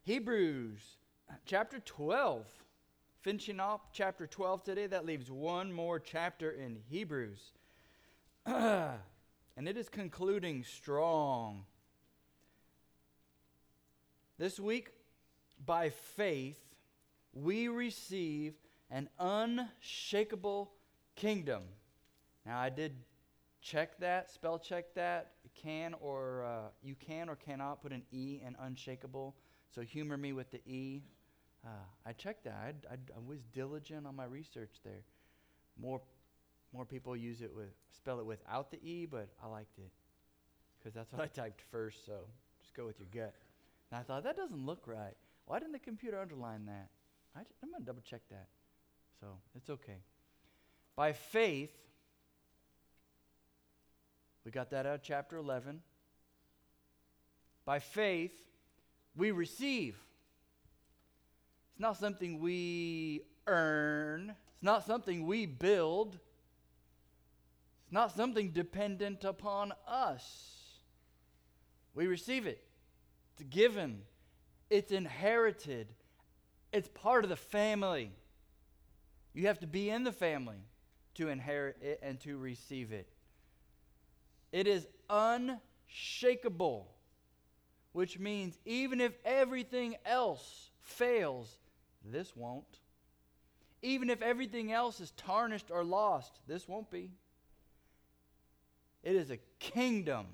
Hebrews chapter 12. Finishing off chapter 12 today. That leaves one more chapter in Hebrews. And it is concluding strong. This week, by faith, we receive an unshakable kingdom. Now, I did check that, spell check that. You can or cannot put an E in unshakable. So humor me with the E. I checked that. I was diligent on my research there. More people spell it without the E, but I liked it because that's what I typed first. So just go with your gut. And I thought that doesn't look right. Why didn't the computer underline that? I'm gonna double check that. So it's okay. By faith, we got that out of chapter 11. By faith, we receive. It's not something we earn. It's not something we build. It's not something dependent upon us. We receive it. It's given. It's inherited. It's part of the family. You have to be in the family to inherit it and to receive it. It is unshakable, which means even if everything else fails, this won't. Even if everything else is tarnished or lost, this won't be. It is a kingdom,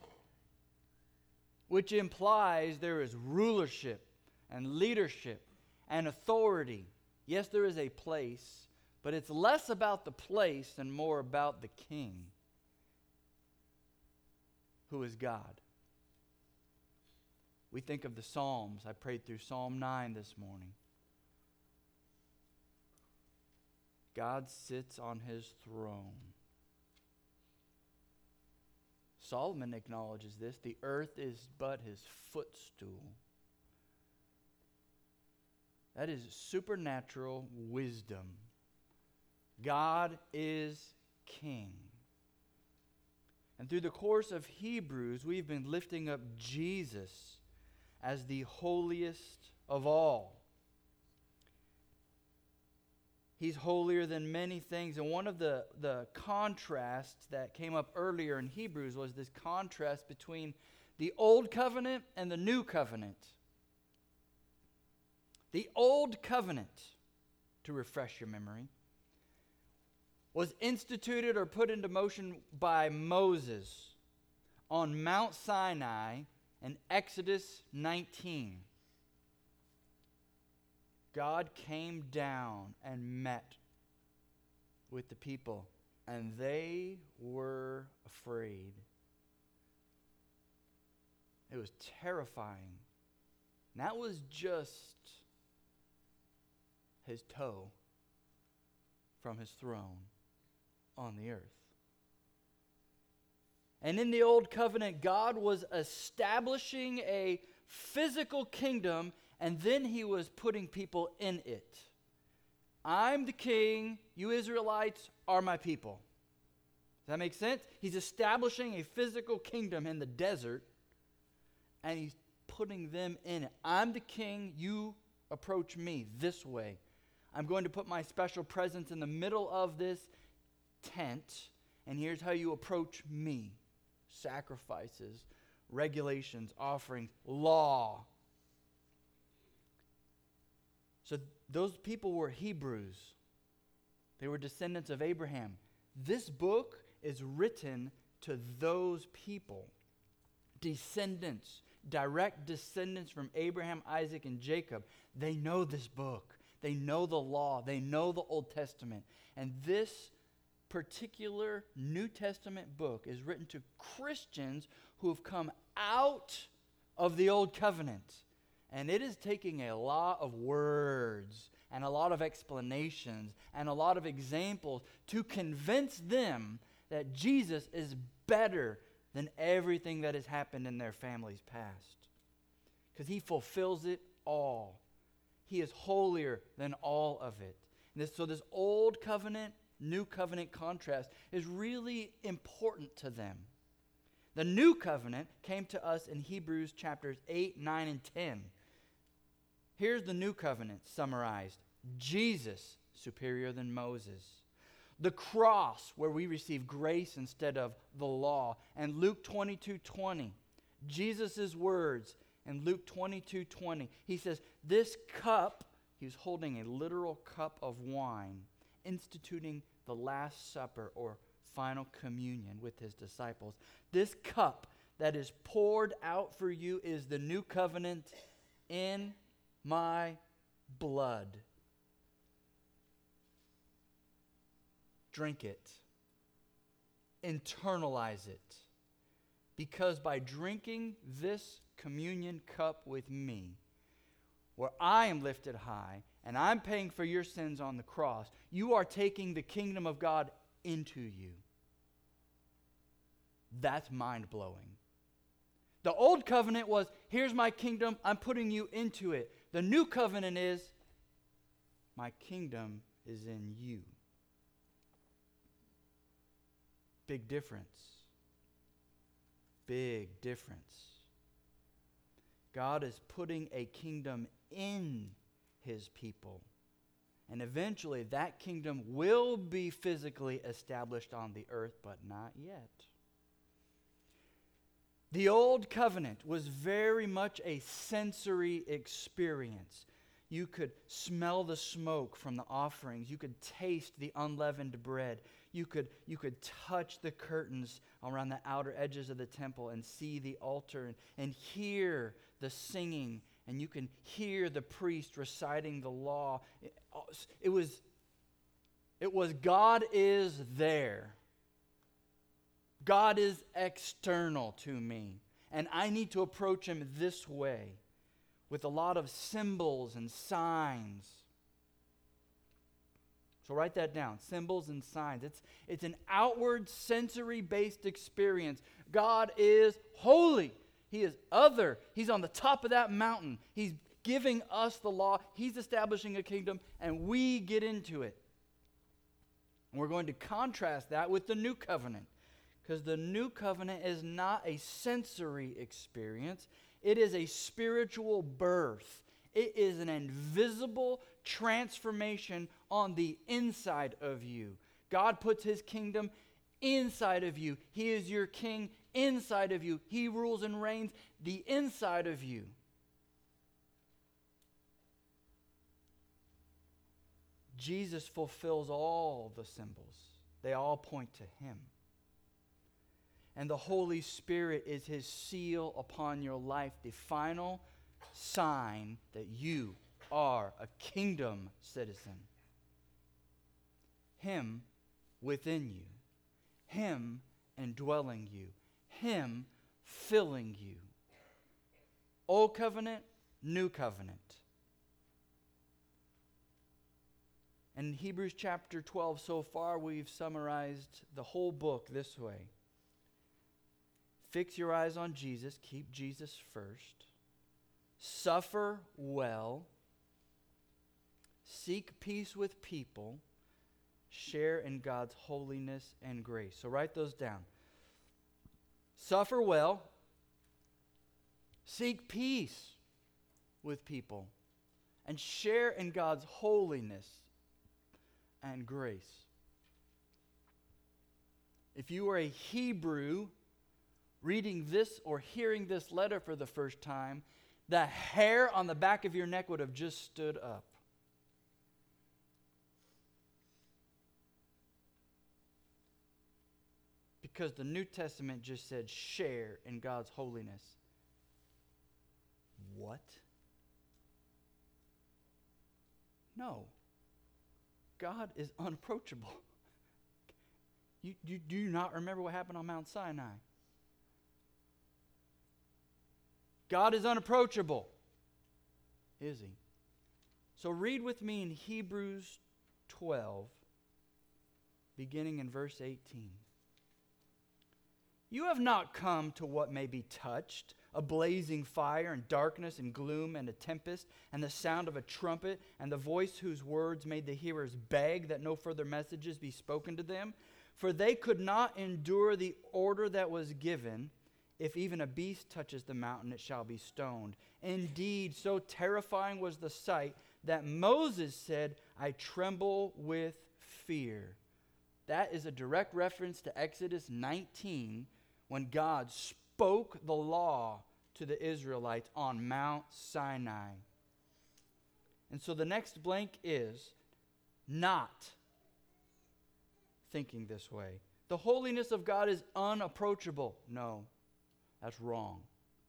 which implies there is rulership and leadership and authority. Yes, there is a place, but it's less about the place and more about the king, who is God. We think of the Psalms. I prayed through Psalm 9 this morning. God sits on his throne. Solomon acknowledges this. The earth is but his footstool. That is supernatural wisdom. God is king. And through the course of Hebrews, we've been lifting up Jesus as the holiest of all. He's holier than many things. And one of the contrasts that came up earlier in Hebrews was this contrast between the old covenant and the new covenant. The old covenant, to refresh your memory, was instituted or put into motion by Moses on Mount Sinai in Exodus 19. God came down and met with the people, and they were afraid. It was terrifying. And that was just his toe from his throne on the earth. And in the old covenant, God was establishing a physical kingdom, and then he was putting people in it. I'm the king, you Israelites are my people. Does that make sense? He's establishing a physical kingdom in the desert, and he's putting them in it. I'm the king, you approach me this way. I'm going to put my special presence in the middle of this tent, and here's how you approach me. Sacrifices, regulations, offerings, law. So those people were Hebrews. They were descendants of Abraham. This book is written to those people. Descendants, direct descendants from Abraham, Isaac, and Jacob. They know this book. They know the law. They know the Old Testament. And this particular New Testament book is written to Christians who have come out of the Old Covenant. And it is taking a lot of words and a lot of explanations and a lot of examples to convince them that Jesus is better than everything that has happened in their family's past. Because he fulfills it all. He is holier than all of it. And so this old covenant, new covenant contrast is really important to them. The new covenant came to us in Hebrews chapters 8, 9, and 10. Here's the new covenant summarized. Jesus, superior than Moses. The cross, where we receive grace instead of the law. And Luke 22:20, Jesus' words in Luke 22:20. He says, this cup, he was holding a literal cup of wine, instituting the Last Supper or final communion with his disciples. This cup that is poured out for you is the new covenant in my blood. Drink it. Internalize it. Because by drinking this communion cup with me, where I am lifted high and I'm paying for your sins on the cross, you are taking the kingdom of God into you. That's mind-blowing. The old covenant was, here's my kingdom, I'm putting you into it. The new covenant is, my kingdom is in you. Big difference. Big difference. God is putting a kingdom in his people. And eventually that kingdom will be physically established on the earth, but not yet. The old covenant was very much a sensory experience. You could smell the smoke from the offerings. You could taste the unleavened bread. You could touch the curtains around the outer edges of the temple and see the altar and hear the singing. And you can hear the priest reciting the law. It was God is there. God is external to me. And I need to approach him this way, with a lot of symbols and signs. So write that down, symbols and signs. It's an outward sensory-based experience. God is holy. He is other. He's on the top of that mountain. He's giving us the law. He's establishing a kingdom, and we get into it. And we're going to contrast that with the new covenant, because the new covenant is not a sensory experience. It is a spiritual birth. It is an invisible transformation on the inside of you. God puts his kingdom inside of you. He is your king inside of you. He rules and reigns the inside of you. Jesus fulfills all the symbols. They all point to him. And the Holy Spirit is his seal upon your life, the final sign that you are a kingdom citizen. Him within you. Him indwelling you. Him filling you. Old covenant, new covenant. In Hebrews chapter 12 so far, we've summarized the whole book this way. Fix your eyes on Jesus. Keep Jesus first. Suffer well. Seek peace with people. Share in God's holiness and grace. So write those down. Suffer well. Seek peace with people. And share in God's holiness and grace. If you are a Hebrew reading this or hearing this letter for the first time, the hair on the back of your neck would have just stood up. Because the New Testament just said, share in God's holiness. What? No. God is unapproachable. You do not remember what happened on Mount Sinai. God is unapproachable. Is he? So read with me in Hebrews 12, beginning in verse 18. You have not come to what may be touched, a blazing fire and darkness and gloom and a tempest and the sound of a trumpet and the voice whose words made the hearers beg that no further messages be spoken to them. For they could not endure the order that was given, If even a beast touches the mountain, it shall be stoned. Indeed, so terrifying was the sight that Moses said, I tremble with fear. That is a direct reference to Exodus 19, when God spoke the law to the Israelites on Mount Sinai. And so the next blank is not thinking this way. The holiness of God is unapproachable. No, that's wrong.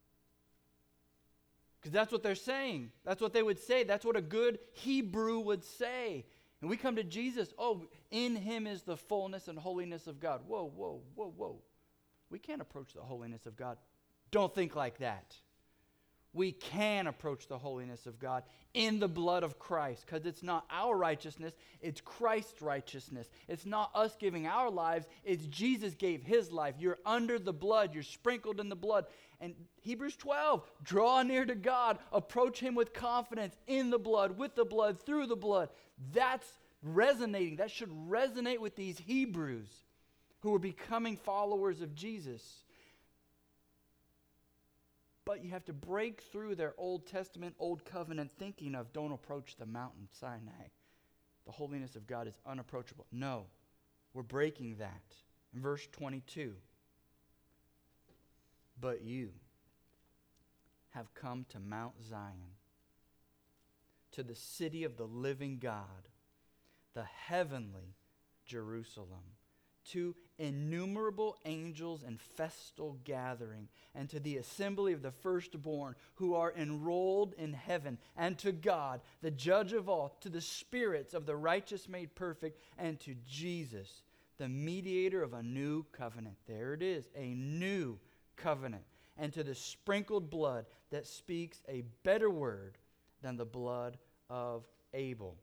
Because that's what they're saying. That's what they would say. That's what a good Hebrew would say. And we come to Jesus, oh, in him is the fullness and holiness of God. Whoa, whoa, whoa, whoa. We can't approach the holiness of God. Don't think like that. We can approach the holiness of God in the blood of Christ, because it's not our righteousness, it's Christ's righteousness. It's not us giving our lives, it's Jesus gave his life. You're under the blood, you're sprinkled in the blood. And Hebrews 12, draw near to God, approach him with confidence in the blood, with the blood, through the blood. That's resonating. That should resonate with these Hebrews who are becoming followers of Jesus. But you have to break through their Old Testament, Old Covenant thinking of don't approach the mountain Sinai. The holiness of God is unapproachable. No, we're breaking that. In verse 22, but you have come to Mount Zion, to the city of the living God, the heavenly Jerusalem, to innumerable angels in festal gathering, and to the assembly of the firstborn who are enrolled in heaven, and to God, the judge of all, to the spirits of the righteous made perfect, and to Jesus, the mediator of a new covenant. There it is, a new covenant. And to the sprinkled blood that speaks a better word than the blood of Abel.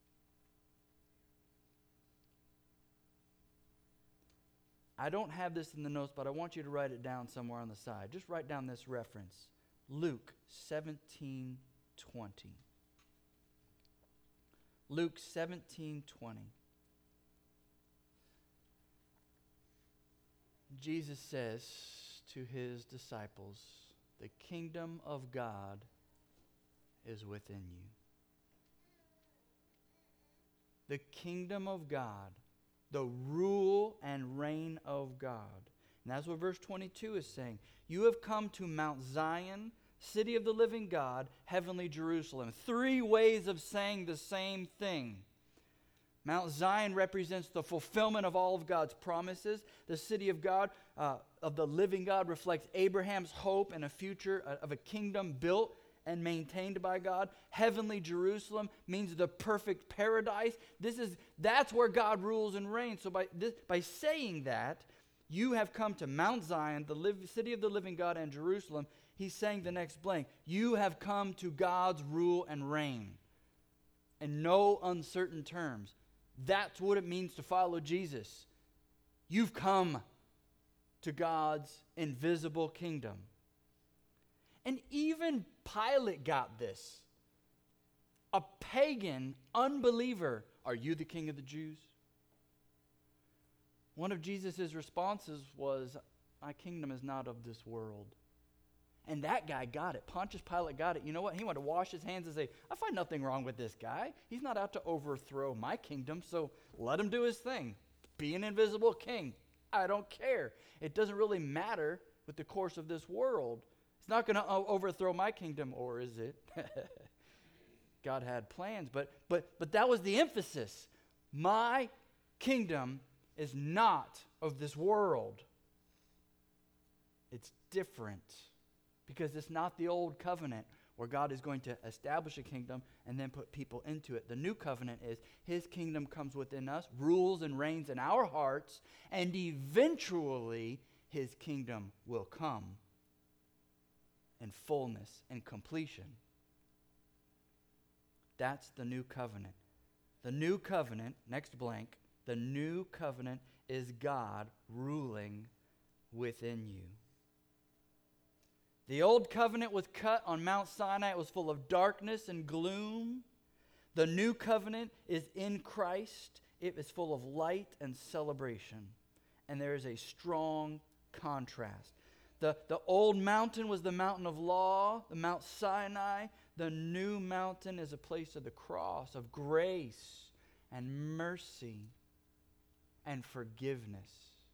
I don't have this in the notes, but I want you to write it down somewhere on the side. Just write down this reference. Luke 17:20. Luke 17:20. Jesus says to his disciples, the kingdom of God is within you. The kingdom of God, the rule and reign of God. And that's what verse 22 is saying. You have come to Mount Zion, city of the living God, heavenly Jerusalem. Three ways of saying the same thing. Mount Zion represents the fulfillment of all of God's promises. The city of God, of the living God, reflects Abraham's hope and a future of a kingdom built and maintained by God. Heavenly Jerusalem means the perfect paradise. That's where God rules and reigns. So by saying that, you have come to Mount Zion, the city of the living God, and Jerusalem. He's saying the next blank. You have come to God's rule and reign. In no uncertain terms. That's what it means to follow Jesus. You've come to God's invisible kingdom. And even Pilate got this. A pagan unbeliever, are you the king of the Jews? One of Jesus' responses was, my kingdom is not of this world. And that guy got it. Pontius Pilate got it. You know what? He wanted to wash his hands and say, I find nothing wrong with this guy. He's not out to overthrow my kingdom, so let him do his thing. Be an invisible king. I don't care. It doesn't really matter with the course of this world. It's not going to overthrow my kingdom, or is it? God had plans, but that was the emphasis. My kingdom is not of this world. It's different. Because it's not the old covenant where God is going to establish a kingdom and then put people into it. The new covenant is his kingdom comes within us, rules and reigns in our hearts, and eventually his kingdom will come in fullness and completion. That's the new covenant. The new covenant, next blank, the new covenant is God ruling within you. The old covenant was cut on Mount Sinai. It was full of darkness and gloom. The new covenant is in Christ. It is full of light and celebration. And there is a strong contrast. The old mountain was the mountain of law, the Mount Sinai. The new mountain is a place of the cross, of grace and mercy and forgiveness.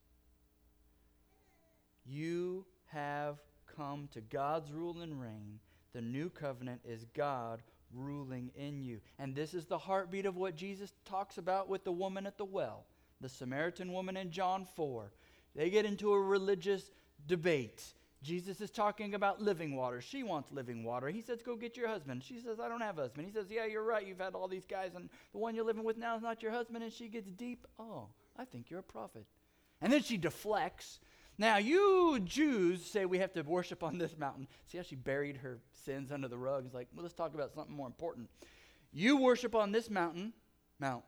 You have come to God's rule and reign. The new covenant is God ruling in you. And this is the heartbeat of what Jesus talks about with the woman at the well, the Samaritan woman in John 4. They get into a religious debate. Jesus is talking about living water. She wants living water. He says, go get your husband. She says, I don't have a husband. He says, yeah, you're right. You've had all these guys, and the one you're living with now is not your husband. And she gets deep. Oh, I think you're a prophet. And then she deflects. Now, you Jews say we have to worship on this mountain. See how she buried her sins under the rug? It's like, well, let's talk about something more important. You worship on this mountain, Mount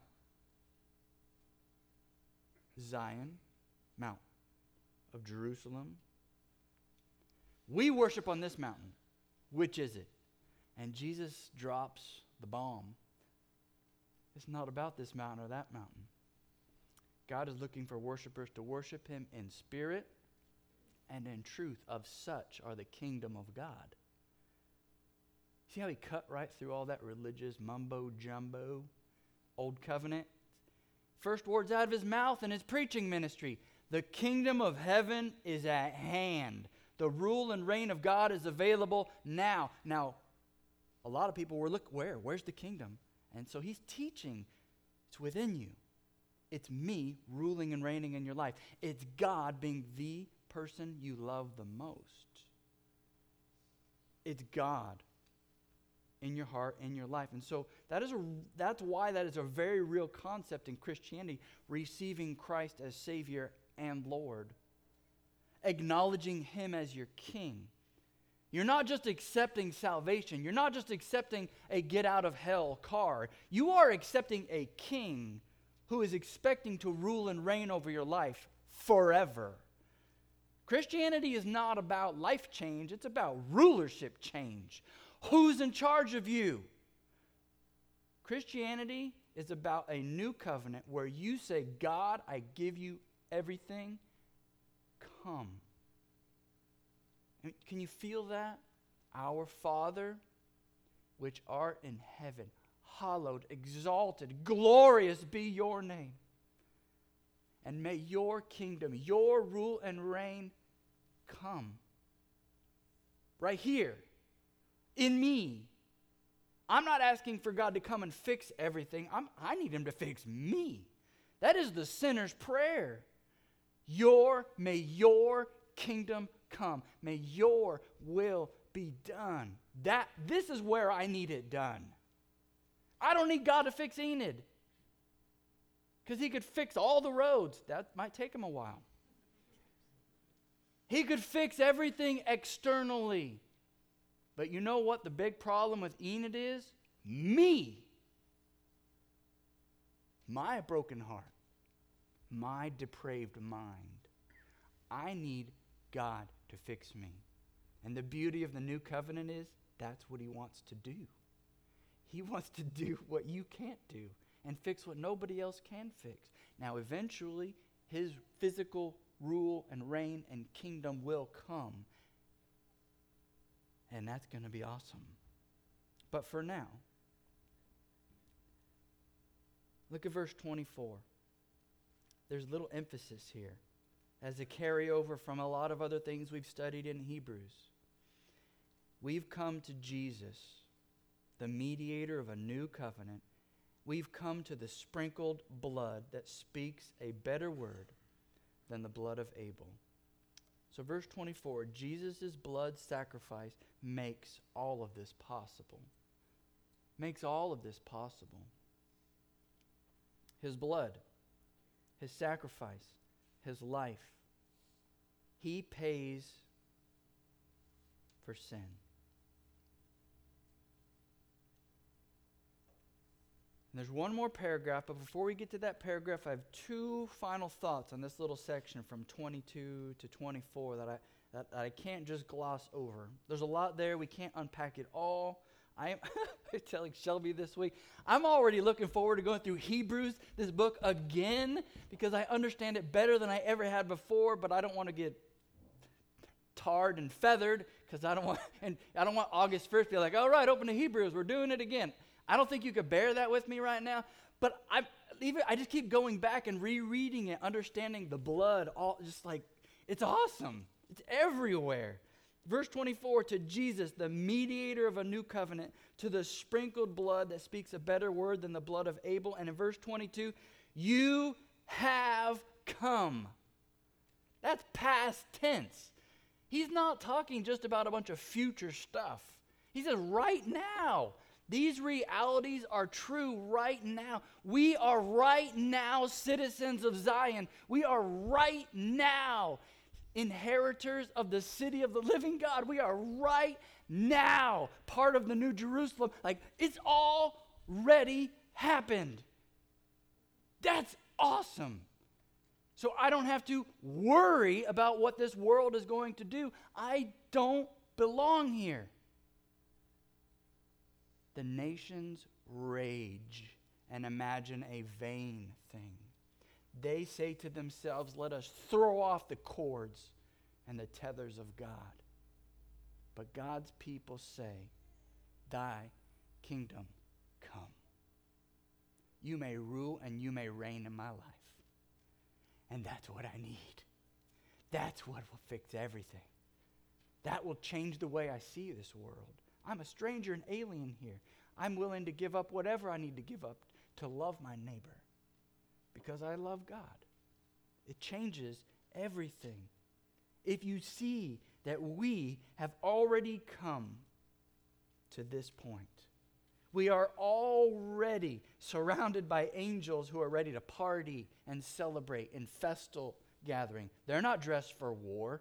Zion, Mount of Jerusalem. We worship on this mountain. Which is it? And Jesus drops the bomb. It's not about this mountain or that mountain. God is looking for worshipers to worship him in spirit and in truth. Of such are the kingdom of God. See how he cut right through all that religious mumbo-jumbo, old covenant? First words out of his mouth in his preaching ministry. The kingdom of heaven is at hand. The rule and reign of God is available now. Now, a lot of people were, look, where's the kingdom? And so he's teaching. It's within you. It's me ruling and reigning in your life. It's God being the person you love the most. It's God in your heart, in your life. And so that's why that is a very real concept in Christianity, receiving Christ as Savior and Lord. Acknowledging him as your king. You're not just accepting salvation. You're not just accepting a get-out-of-hell card. You are accepting a king who is expecting to rule and reign over your life forever. Christianity is not about life change. It's about rulership change. Who's in charge of you? Christianity is about a new covenant where you say, God, I give you everything. Come. Can you feel that? Our Father, which art in heaven, hallowed, exalted, glorious be your name. And may your kingdom, your rule and reign come. Right here, in me. I'm not asking for God to come and fix everything. I need him to fix me. That is the sinner's prayer. May your kingdom come. May your will be done. This is where I need it done. I don't need God to fix Enid. Because he could fix all the roads. That might take him a while. He could fix everything externally. But you know what the big problem with Enid is? Me. My broken heart. My depraved mind. I need God to fix me. And the beauty of the new covenant is that's what he wants to do. He wants to do what you can't do and fix what nobody else can fix. Now, eventually, his physical rule and reign and kingdom will come. And that's going to be awesome. But for now, look at verse 24. There's a little emphasis here as a carryover from a lot of other things we've studied in Hebrews. We've come to Jesus, the mediator of a new covenant. We've come to the sprinkled blood that speaks a better word than the blood of Abel. So verse 24, Jesus' blood sacrifice makes all of this possible. Makes all of this possible. His blood, his sacrifice, his life. He pays for sin. And there's one more paragraph, but before we get to that paragraph, I have two final thoughts on this little section from 22 to 24 that I can't just gloss over. There's a lot there. We can't unpack it all. I'm telling Shelby this week, I'm already looking forward to going through Hebrews, this book, again, because I understand it better than I ever had before, but I don't want to get tarred and feathered because I don't want August 1st to be like, all right, open to Hebrews, we're doing it again. I don't think you could bear that with me right now, but I just keep going back and rereading it, understanding the blood, all just like, it's awesome. It's everywhere. Verse 24, to Jesus, the mediator of a new covenant, to the sprinkled blood that speaks a better word than the blood of Abel. And in verse 22, you have come. That's past tense. He's not talking just about a bunch of future stuff. He says right now. These realities are true right now. We are right now citizens of Zion. We are right now inheritors of the city of the living God. We are right now part of the New Jerusalem. Like, it's already happened. That's awesome. So I don't have to worry about what this world is going to do. I don't belong here. The nations rage and imagine a vain thing. They say to themselves, let us throw off the cords and the tethers of God. But God's people say, thy kingdom come. You may rule and you may reign in my life. And that's what I need. That's what will fix everything. That will change the way I see this world. I'm a stranger and alien here. I'm willing to give up whatever I need to give up to love my neighbor because I love God. It changes everything. If you see that we have already come to this point, we are already surrounded by angels who are ready to party and celebrate in festal gathering. They're not dressed for war.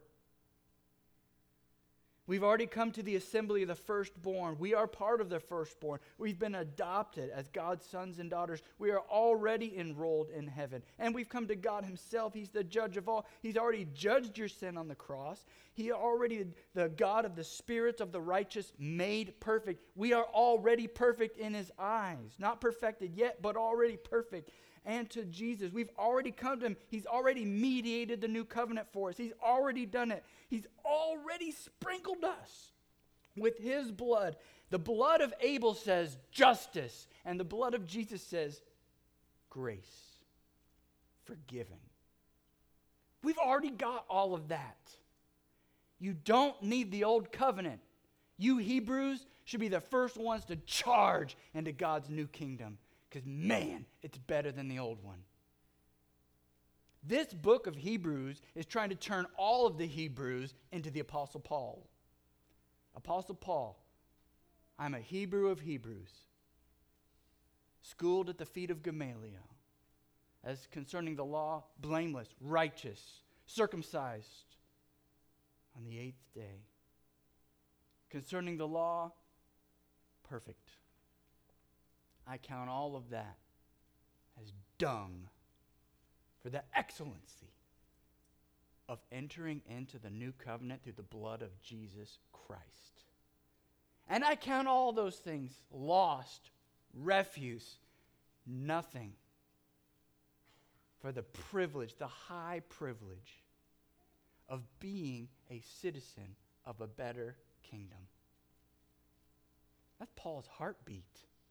We've already come to the assembly of the firstborn. We are part of the firstborn. We've been adopted as God's sons and daughters. We are already enrolled in heaven. And we've come to God himself. He's the judge of all. He's already judged your sin on the cross. He already, the God of the spirits of the righteous, made perfect. We are already perfect in his eyes. Not perfected yet, but already perfect. And to Jesus, we've already come to him. He's already mediated the new covenant for us. He's already done it. He's already sprinkled us with his blood. The blood of Abel says justice, and the blood of Jesus says grace, forgiven. We've already got all of that. You don't need the old covenant. You Hebrews should be the first ones to charge into God's new kingdom. Because, man, it's better than the old one. This book of Hebrews is trying to turn all of the Hebrews into the Apostle Paul. Apostle Paul, I'm a Hebrew of Hebrews, schooled at the feet of Gamaliel, as concerning the law, blameless, righteous, circumcised on the 8th day. Concerning the law, perfect. I count all of that as dung for the excellency of entering into the new covenant through the blood of Jesus Christ. And I count all those things lost, refuse, nothing for the privilege, the high privilege of being a citizen of a better kingdom. That's Paul's heartbeat.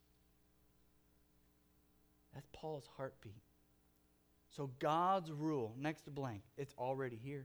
That's Paul's heartbeat. So God's rule, next to blank, it's already here.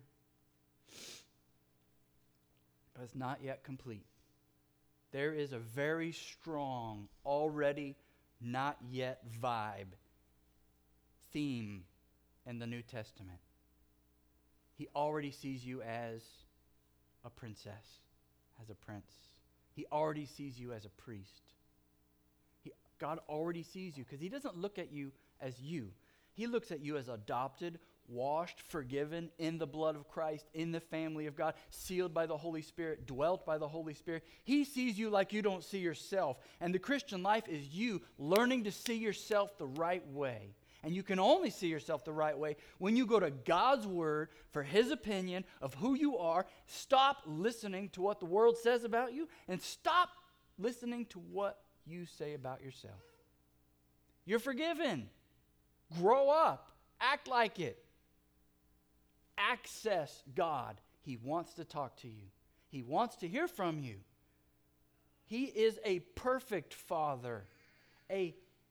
But it's not yet complete. There is a very strong, already not yet vibe, theme in the New Testament. He already sees you as a princess, as a prince. He already sees you as a priest. God already sees you because he doesn't look at you as you. He looks at you as adopted, washed, forgiven in the blood of Christ, in the family of God, sealed by the Holy Spirit, dwelt by the Holy Spirit. He sees you like you don't see yourself. And the Christian life is you learning to see yourself the right way. And you can only see yourself the right way when you go to God's word for his opinion of who you are. Stop listening to what the world says about you and stop listening to what you say about yourself. You're forgiven. Grow up. Act like it. Access God. He wants to talk to you. He wants to hear from you. He is a perfect Father, a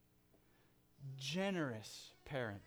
generous parent.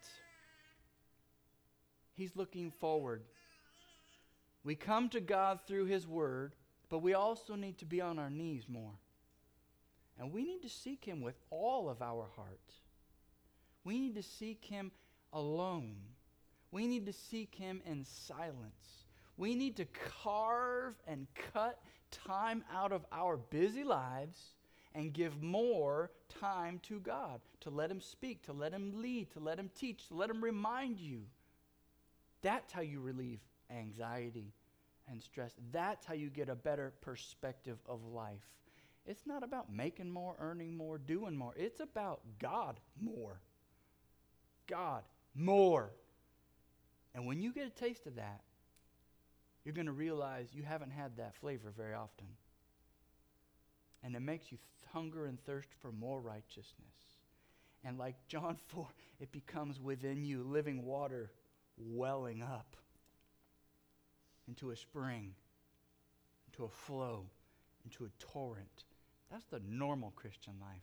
He's looking forward. We come to God through His Word, but we also need to be on our knees more. And we need to seek Him with all of our heart. We need to seek Him alone. We need to seek Him in silence. We need to carve and cut time out of our busy lives and give more time to God, to let Him speak, to let Him lead, to let Him teach, to let Him remind you. That's how you relieve anxiety and stress. That's how you get a better perspective of life. It's not about making more, earning more, doing more. It's about God more. God more. And when you get a taste of that, you're going to realize you haven't had that flavor very often. And it makes you hunger and thirst for more righteousness. And like John 4, it becomes within you living water welling up into a spring, into a flow, into a torrent. That's the normal Christian life.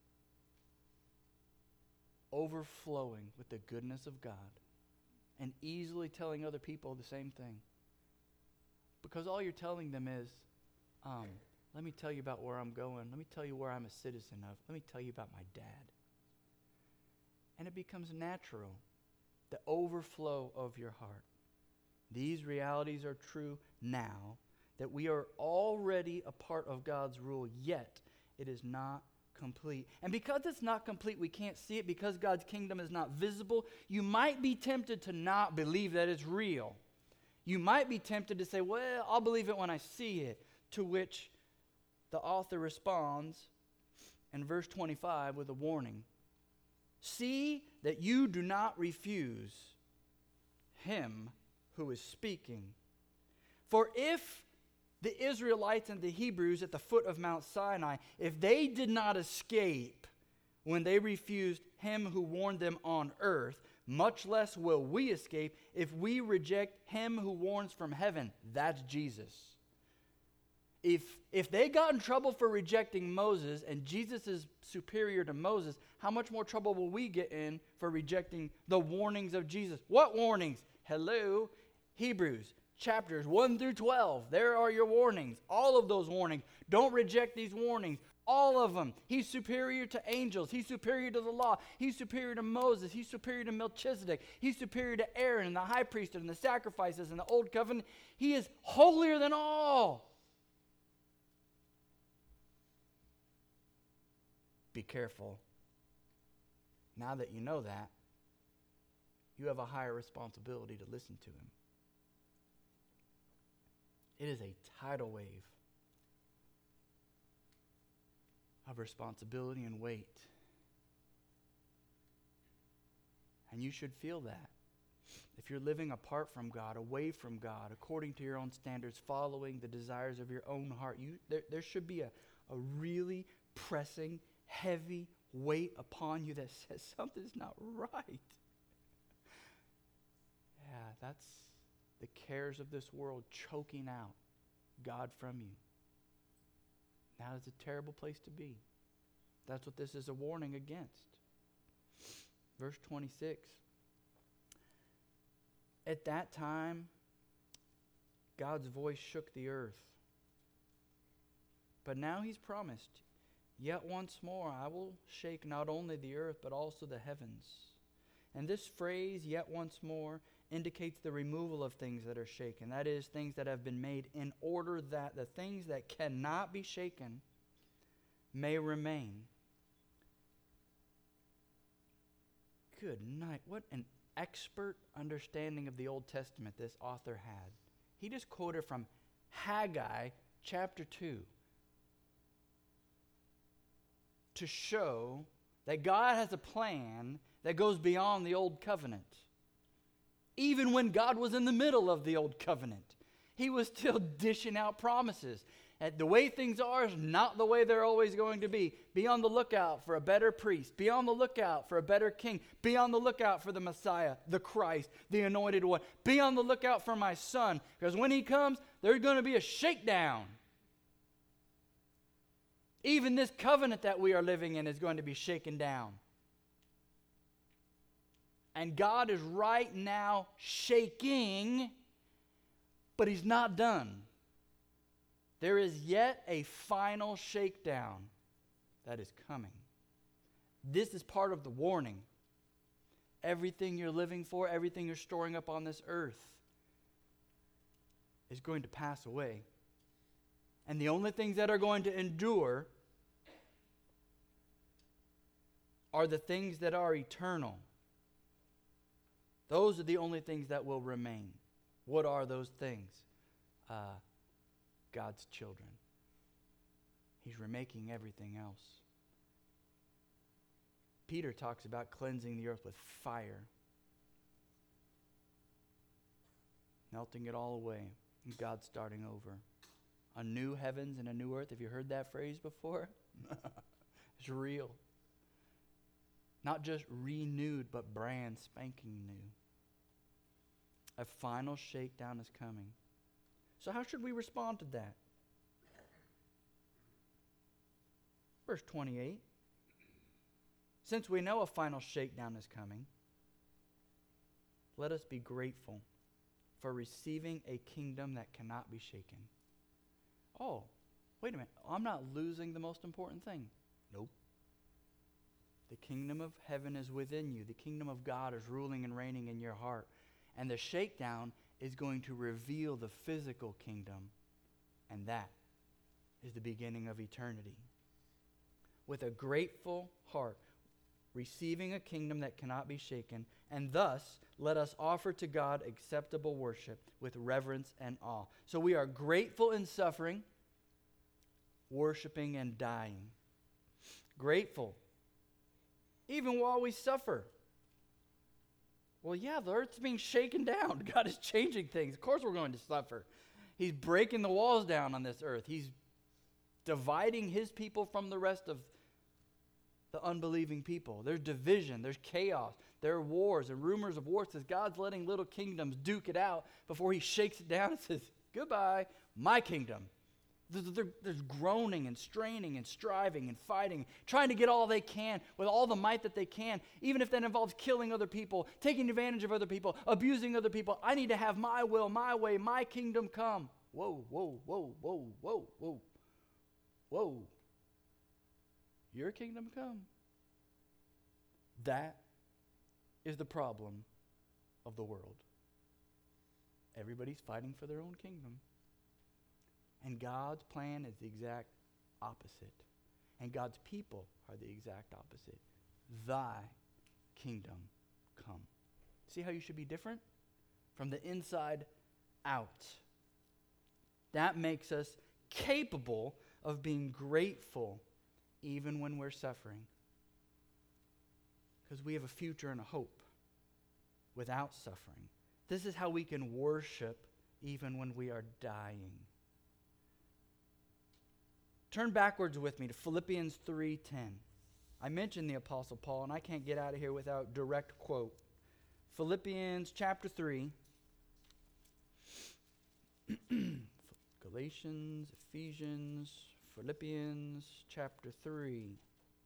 Overflowing with the goodness of God and easily telling other people the same thing. Because all you're telling them is, let me tell you about where I'm going. Let me tell you where I'm a citizen of. Let me tell you about my dad. And it becomes natural, the overflow of your heart. These realities are true now, that we are already a part of God's rule, yet it is not complete. And because it's not complete, we can't see it, because God's kingdom is not visible, you might be tempted to not believe that it's real. You might be tempted to say, well, I'll believe it when I see it, to which the author responds in verse 25 with a warning. See that you do not refuse him who is speaking. For if the Israelites and the Hebrews at the foot of Mount Sinai, if they did not escape when they refused him who warned them on earth, much less will we escape if we reject him who warns from heaven. That's Jesus. If they got in trouble for rejecting Moses and Jesus is superior to Moses, how much more trouble will we get in for rejecting the warnings of Jesus? What warnings? Hello, Hebrews chapters 1 through 12. There are your warnings. All of those warnings. Don't reject these warnings. All of them. He's superior to angels. He's superior to the law. He's superior to Moses. He's superior to Melchizedek. He's superior to Aaron and the high priesthood and the sacrifices and the old covenant. He is holier than all. Be careful. Now that you know that, you have a higher responsibility to listen to him. It is a tidal wave of responsibility and weight. And you should feel that. If you're living apart from God, away from God, according to your own standards, following the desires of your own heart, there should be a really pressing, heavy weight upon you that says something's not right. Yeah, that's the cares of this world choking out God from you. That is a terrible place to be. That's what this is a warning against. Verse 26. At that time, God's voice shook the earth. But now he's promised, yet once more I will shake not only the earth, but also the heavens. And this phrase, yet once more, indicates the removal of things that are shaken. That is, things that have been made in order that the things that cannot be shaken may remain. Good night. What an expert understanding of the Old Testament this author had. He just quoted from Haggai chapter 2 to show that God has a plan that goes beyond the Old Covenant. Even when God was in the middle of the Old Covenant, he was still dishing out promises. And the way things are is not the way they're always going to be. Be on the lookout for a better priest. Be on the lookout for a better king. Be on the lookout for the Messiah, the Christ, the anointed one. Be on the lookout for my son, because when he comes, there's going to be a shakedown. Even this covenant that we are living in is going to be shaken down. And God is right now shaking, but he's not done. There is yet a final shakedown that is coming. This is part of the warning. Everything you're living for, everything you're storing up on this earth is going to pass away. And the only things that are going to endure are the things that are eternal. Those are the only things that will remain. What are those things? God's children. He's remaking everything else. Peter talks about cleansing the earth with fire, melting it all away, and God starting over. A new heavens and a new earth. Have you heard that phrase before? It's real. Not just renewed, but brand spanking new. A final shakedown is coming. So how should we respond to that? Verse 28. Since we know a final shakedown is coming, let us be grateful for receiving a kingdom that cannot be shaken. Oh, wait a minute. I'm not losing the most important thing. Nope. The kingdom of heaven is within you. The kingdom of God is ruling and reigning in your heart. And the shakedown is going to reveal the physical kingdom. And that is the beginning of eternity. With a grateful heart, receiving a kingdom that cannot be shaken, and thus let us offer to God acceptable worship with reverence and awe. So we are grateful in suffering, worshiping and dying. Grateful even while we suffer. Well, yeah, the earth's being shaken down. God is changing things. Of course we're going to suffer. He's breaking the walls down on this earth. He's dividing his people from the rest of the unbelieving people. There's division. There's chaos. There are wars and rumors of wars. As God's letting little kingdoms duke it out before he shakes it down and says, goodbye, my kingdom. There's groaning and straining and striving and fighting, trying to get all they can with all the might that they can, even if that involves killing other people, taking advantage of other people, abusing other people. I need to have my will, my way, my kingdom come. Whoa, whoa, whoa, whoa, whoa, whoa, whoa. Your kingdom come. That is the problem of the world. Everybody's fighting for their own kingdom. And God's plan is the exact opposite. And God's people are the exact opposite. Thy kingdom come. See how you should be different? From the inside out. That makes us capable of being grateful even when we're suffering. Because we have a future and a hope without suffering. This is how we can worship even when we are dying. Turn backwards with me to Philippians 3:10. I mentioned the Apostle Paul, and I can't get out of here without direct quote. Philippians chapter 3. Galatians, Ephesians, Philippians chapter 3.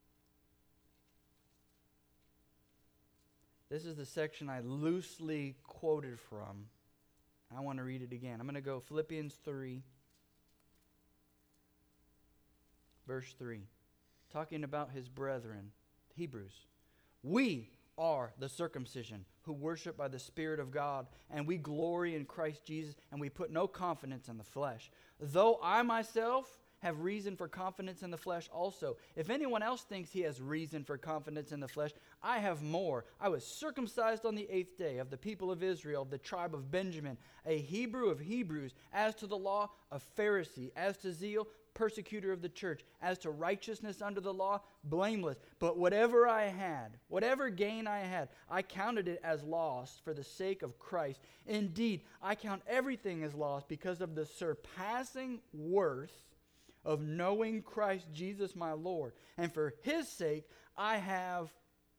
This is the section I loosely quoted from. I want to read it again. I'm going to go Philippians 3. Verse 3, talking about his brethren, Hebrews. We are the circumcision who worship by the Spirit of God, and we glory in Christ Jesus, and we put no confidence in the flesh. Though I myself have reason for confidence in the flesh also. If anyone else thinks he has reason for confidence in the flesh, I have more. I was circumcised on the 8th day of the people of Israel, of the tribe of Benjamin, a Hebrew of Hebrews, as to the law, a Pharisee, as to zeal, persecutor of the church, as to righteousness under the law, blameless. But whatever gain I had, I counted it as loss for the sake of Christ. Indeed, I count everything as loss because of the surpassing worth of knowing Christ Jesus my Lord. And for his sake I have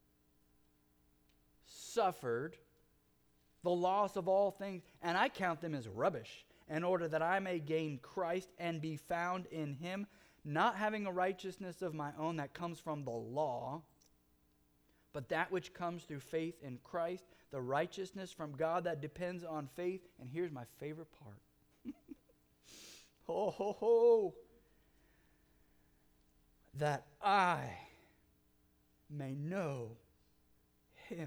suffered the loss of all things, and I count them as rubbish, in order that I may gain Christ and be found in him, not having a righteousness of my own that comes from the law, but that which comes through faith in Christ, the righteousness from God that depends on faith. And here's my favorite part. Ho, ho, ho. That I may know him.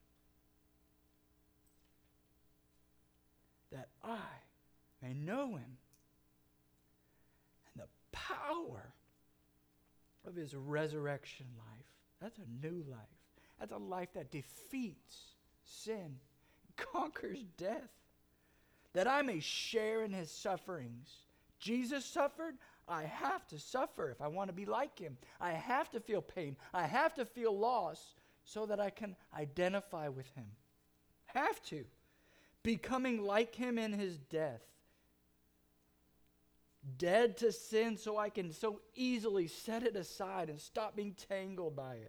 That I may know him. And the power of his resurrection life. That's a new life. That's a life that defeats sin, conquers death. That I may share in his sufferings. Jesus suffered. I have to suffer if I want to be like him. I have to feel pain. I have to feel loss so that I can identify with him. Have to. Becoming like him in his death. Dead to sin so I can so easily set it aside and stop being tangled by it.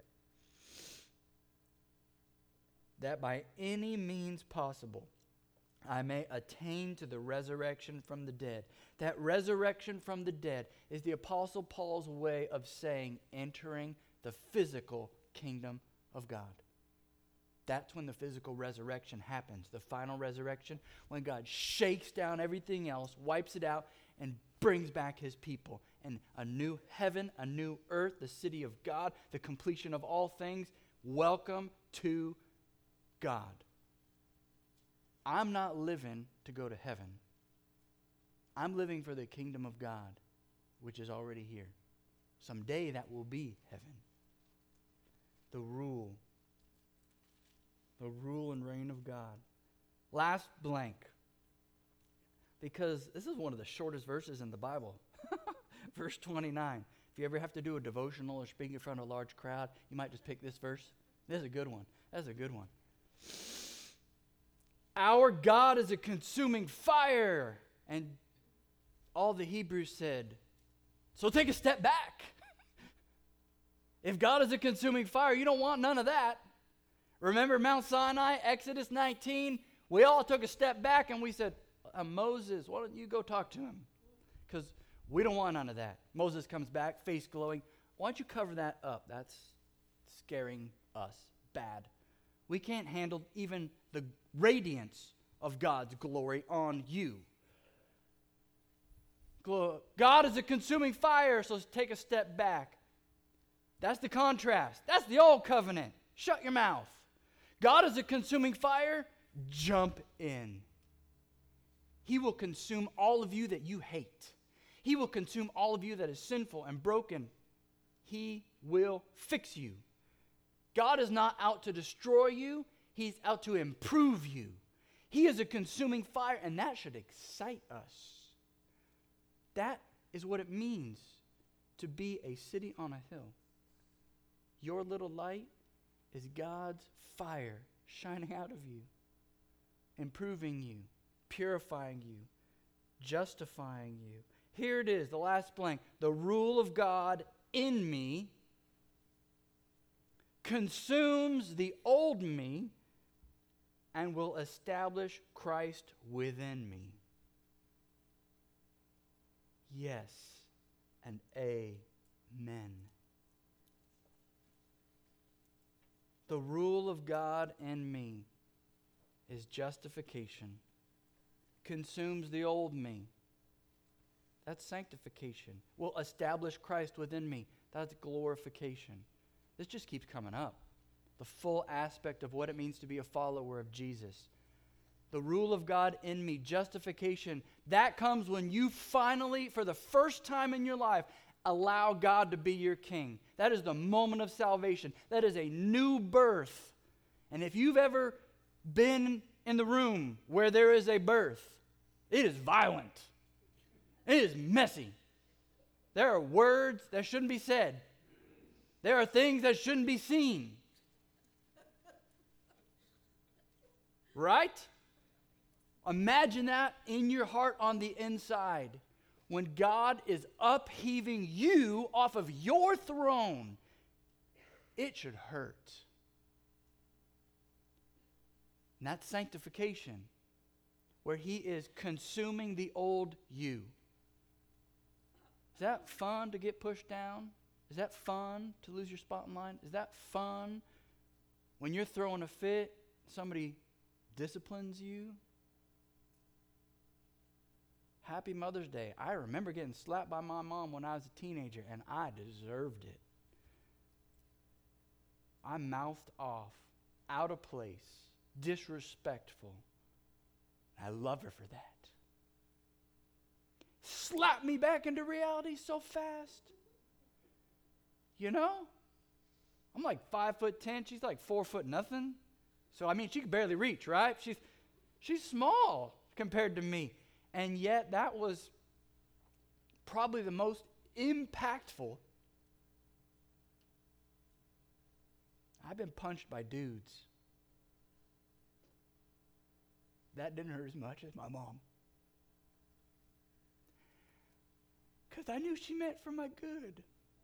That by any means possible, I may attain to the resurrection from the dead. That resurrection from the dead is the Apostle Paul's way of saying entering the physical kingdom of God. That's when the physical resurrection happens, the final resurrection, when God shakes down everything else, wipes it out, and brings back his people. And a new heaven, a new earth, the city of God, the completion of all things. Welcome to God. I'm not living to go to heaven. I'm living for the kingdom of God, which is already here. Someday that will be heaven. The rule and reign of God. Last blank. Because this is one of the shortest verses in the Bible. Verse 29. If you ever have to do a devotional or speak in front of a large crowd, you might just pick this verse. This is a good one. That's a good one. Our God is a consuming fire. And all the Hebrews said, so take a step back. If God is a consuming fire, you don't want none of that. Remember Mount Sinai, Exodus 19? We all took a step back and we said, Moses, why don't you go talk to him? Because we don't want none of that. Moses comes back, face glowing. Why don't you cover that up? That's scaring us bad. We can't handle even the radiance of God's glory on you. God is a consuming fire, so take a step back. That's the contrast. That's the old covenant. Shut your mouth. God is a consuming fire. Jump in. He will consume all of you that you hate. He will consume all of you that is sinful and broken. He will fix you. God is not out to destroy you. He's out to improve you. He is a consuming fire, and that should excite us. That is what it means to be a city on a hill. Your little light is God's fire shining out of you, improving you, purifying you, justifying you. Here it is, the last blank. The rule of God in me consumes the old me and will establish Christ within me. Yes and amen. The rule of God in me is justification. Consumes the old me. That's sanctification. Will establish Christ within me. That's glorification. This just keeps coming up. The full aspect of what it means to be a follower of Jesus. The rule of God in me, justification, that comes when you finally, for the first time in your life, allow God to be your king. That is the moment of salvation. That is a new birth. And if you've ever been in the room where there is a birth, it is violent. It is messy. There are words that shouldn't be said. There are things that shouldn't be seen. Right? Imagine that in your heart on the inside. when God is upheaving you off of your throne, it should hurt. And that's sanctification, where he is consuming the old you. Is that fun to get pushed down? Is that fun to lose your spot in line? Is that fun when you're throwing a fit, somebody disciplines you? Happy Mother's Day. I remember getting slapped by my mom when I was a teenager, and I deserved it. I mouthed off, out of place, disrespectful. I love her for that. Slapped me back into reality so fast. You know? I'm like 5'10". She's like 4 foot nothing. So, I mean, she could barely reach, right? She's small compared to me. And yet, that was probably the most impactful. I've been punched by dudes. That didn't hurt as much as my mom. Because I knew she meant for my good.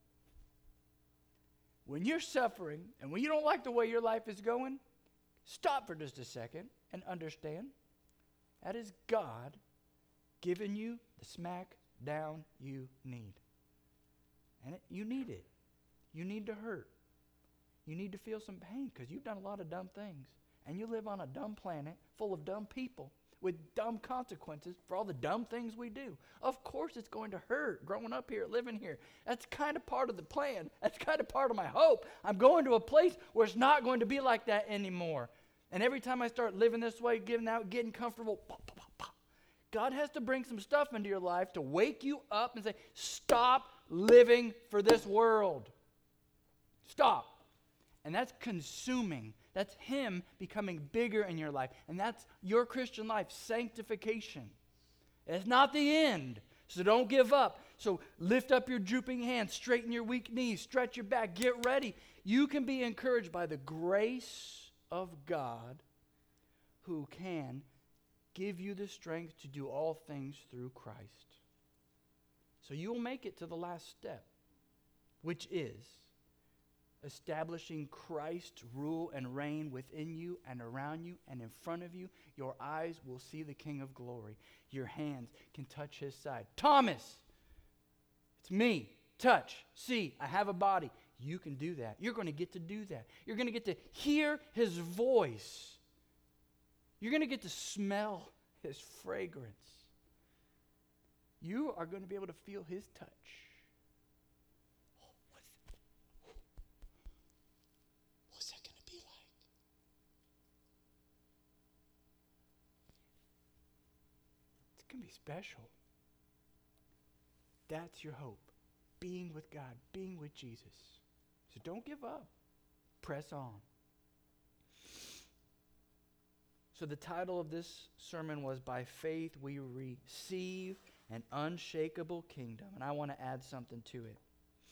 When you're suffering and when you don't like the way your life is going, stop for just a second and understand that is God giving you the smack down you need. And you need it. You need to hurt. You need to feel some pain because you've done a lot of dumb things. And you live on a dumb planet full of dumb people with dumb consequences for all the dumb things we do. Of course it's going to hurt growing up here, living here. That's kind of part of the plan. That's kind of part of my hope. I'm going to a place where it's not going to be like that anymore. And every time I start living this way, giving out, getting comfortable, God has to bring some stuff into your life to wake you up and say, stop living for this world. Stop. And that's consuming. That's him becoming bigger in your life. And that's your Christian life, sanctification. It's not the end. So don't give up. So lift up your drooping hands, straighten your weak knees, stretch your back, get ready. You can be encouraged by the grace of God who can give you the strength to do all things through Christ. So you'll make it to the last step, which is establishing Christ's rule and reign within you and around you and in front of you. Your eyes will see the King of glory. Your hands can touch his side. Thomas, it's me. Touch, see, I have a body. You can do that. You're going to get to do that. You're going to get to hear his voice. You're going to get to smell his fragrance. You are going to be able to feel his touch. What's that going to be like? It's going to be special. That's your hope. Being with God, being with Jesus. So don't give up. Press on. So the title of this sermon was, By Faith We Receive an Unshakable Kingdom. And I want to add something to it.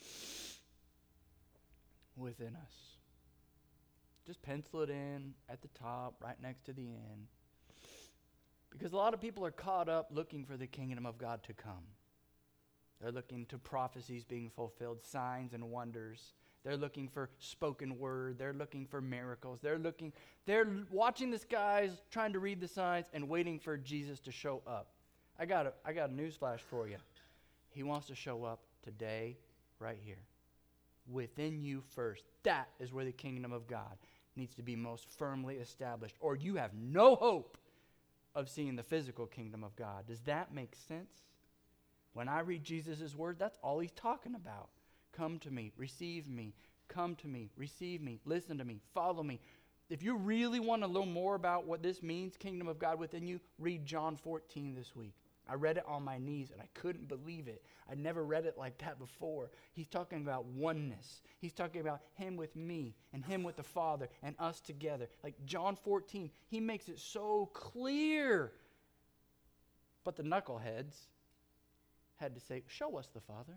Within us. Just pencil it in at the top, right next to the end. Because a lot of people are caught up looking for the kingdom of God to come. They're looking to prophecies being fulfilled, signs and wonders. They're looking for spoken word. They're looking for miracles. They're watching the skies, trying to read the signs, and waiting for Jesus to show up. I got a newsflash for you. He wants to show up today, right here. Within you first. That is where the kingdom of God needs to be most firmly established, or you have no hope of seeing the physical kingdom of God. Does that make sense? When I read Jesus' word, that's all he's talking about. Come to me, receive me, come to me, receive me, listen to me, follow me. If you really want to learn more about what this means, kingdom of God within you, read John 14 this week. I read it on my knees and I couldn't believe it. I'd never read it like that before. He's talking about oneness. He's talking about him with me and him with the Father and us together. Like John 14, he makes it so clear. But the knuckleheads had to say, show us the Father.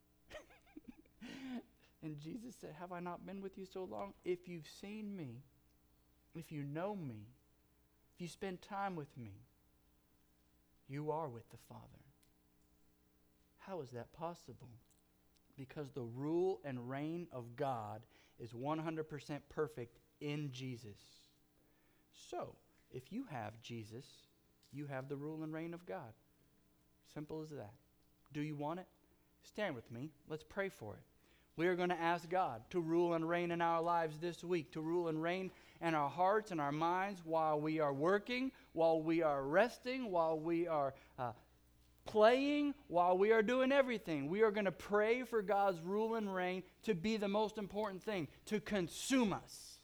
And Jesus said, have I not been with you so long? If you've seen me, if you know me, if you spend time with me, you are with the Father. How is that possible? Because the rule and reign of God is 100% perfect in Jesus. So, if you have Jesus, you have the rule and reign of God. Simple as that. Do you want it? Stand with me. Let's pray for it. We are going to ask God to rule and reign in our lives this week, to rule and reign in our hearts and our minds while we are working, while we are resting, while we are playing, while we are doing everything. We are going to pray for God's rule and reign to be the most important thing, to consume us.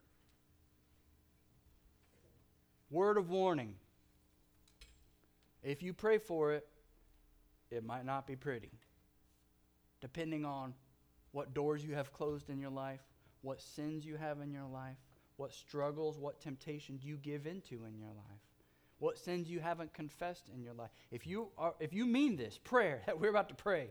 Word of warning. If you pray for it, it might not be pretty. Depending on what doors you have closed in your life, what sins you have in your life, what struggles, what temptations you give into in your life, what sins you haven't confessed in your life. If you mean this prayer that we're about to pray,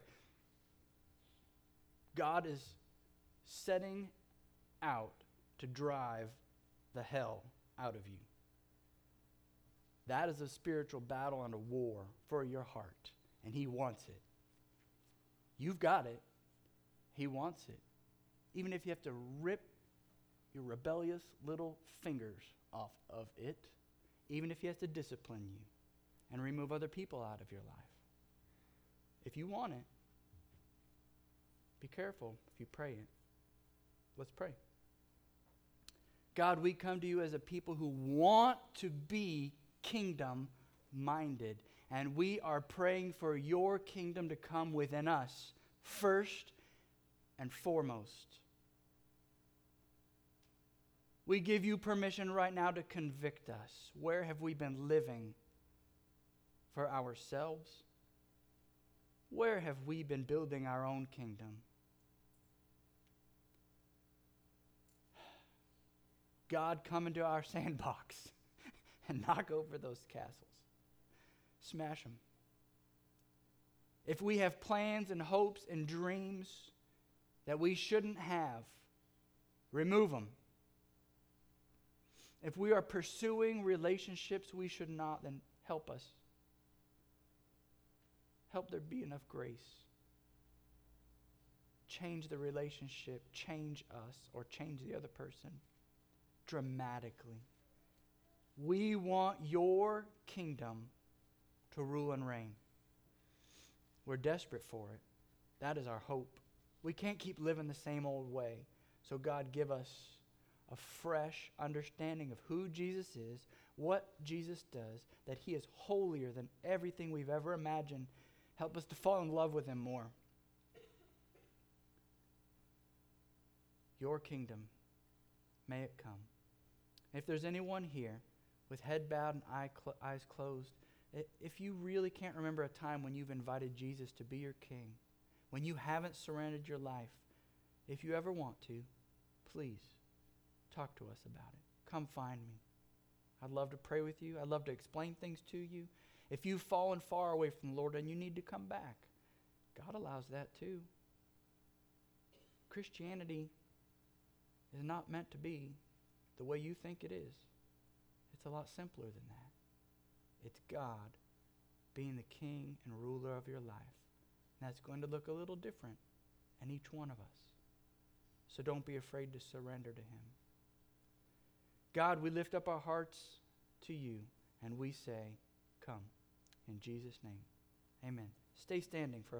God is setting out to drive the hell out of you. That is a spiritual battle and a war for your heart, and He wants it. You've got it. He wants it. Even if you have to rip your rebellious little fingers off of it, even if He has to discipline you and remove other people out of your life. If you want it, be careful if you pray it. Let's pray. God, we come to you as a people who want to be kingdom-minded, and we are praying for your kingdom to come within us first and foremost. We give you permission right now to convict us. Where have we been living for ourselves? Where have we been building our own kingdom? God, come into our sandbox and knock over those castles. Smash them. If we have plans and hopes and dreams that we shouldn't have, remove them. If we are pursuing relationships we should not, then help us. Help there be enough grace. Change the relationship, change us, or change the other person dramatically. We want your kingdom to rule and reign. We're desperate for it. That is our hope. We can't keep living the same old way. So God, give us a fresh understanding of who Jesus is, what Jesus does, that He is holier than everything we've ever imagined. Help us to fall in love with Him more. Your kingdom, may it come. If there's anyone here with head bowed and eyes closed, if you really can't remember a time when you've invited Jesus to be your king, when you haven't surrendered your life, if you ever want to, please talk to us about it. Come find me. I'd love to pray with you. I'd love to explain things to you. If you've fallen far away from the Lord and you need to come back, God allows that too. Christianity is not meant to be the way you think it is. It's a lot simpler than that. It's God being the king and ruler of your life. And that's going to look a little different in each one of us. So don't be afraid to surrender to Him. God, we lift up our hearts to you and we say, come. In Jesus' name, amen. Stay standing for